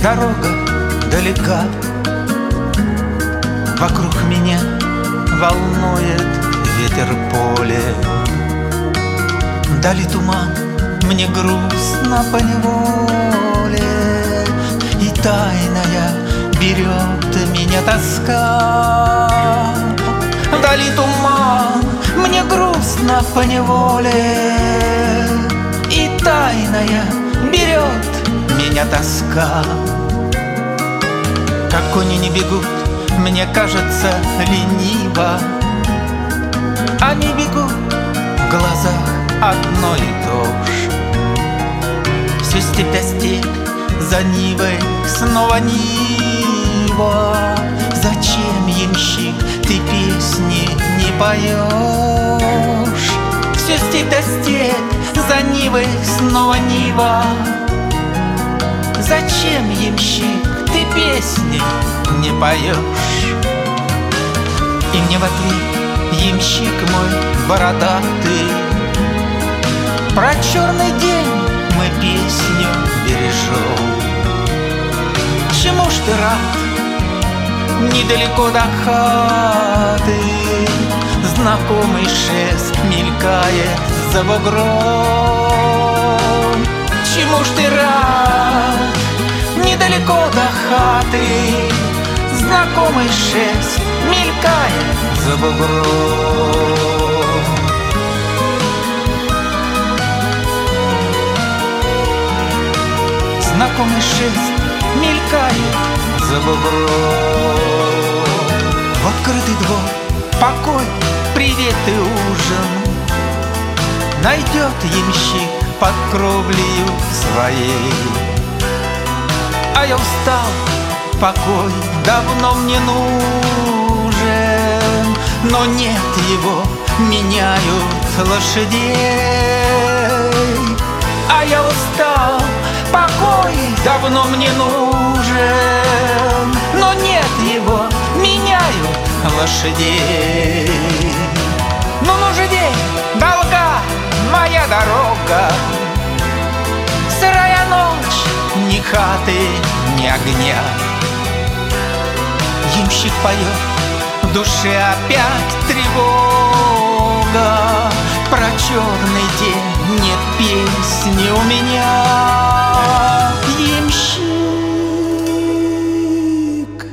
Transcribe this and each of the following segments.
Дорога далека, вокруг меня волнует ветер поле. Дали туман, мне грустно поневоле, и тайная берет меня тоска. Дали туман, мне грустно поневоле, и тайная берет меня тоска. Как кони не бегут, мне кажется, лениво. Они бегут, в глазах одно и то ж. Все степь, степь, за Нивой снова Нива. Зачем, ямщик, ты песни не поешь? Все степь, степь, за Нивой снова Нива. Зачем, ямщик, ты песни не поешь? И мне в ответ ямщик мой бородатый: про черный день мы песню бережем. Чему ж ты рад? Недалеко до хаты знакомый шест мелькает за бугром. Чему ж ты рад? Недалеко до хаты знакомый шест мелькает за бугром. Знакомый шест мелькает за бугром. В открытый двор покой, привет и ужин найдет ямщик под кровлею своей. А я устал, покой давно мне нужен, но нет его, меняют лошадей. А я устал, покой давно мне нужен, но нет его, меняют лошадей. Ну же день, долга моя дорога, сырая ночь, ни хаты, ни огня. Ямщик поет, в душе опять тревога. Про черный день нет песни у меня. Ямщик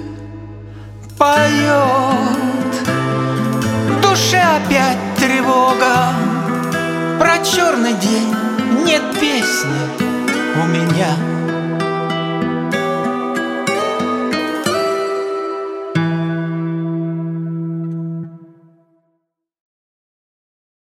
поет, в душе опять тревога. Про черный день нет песни у меня.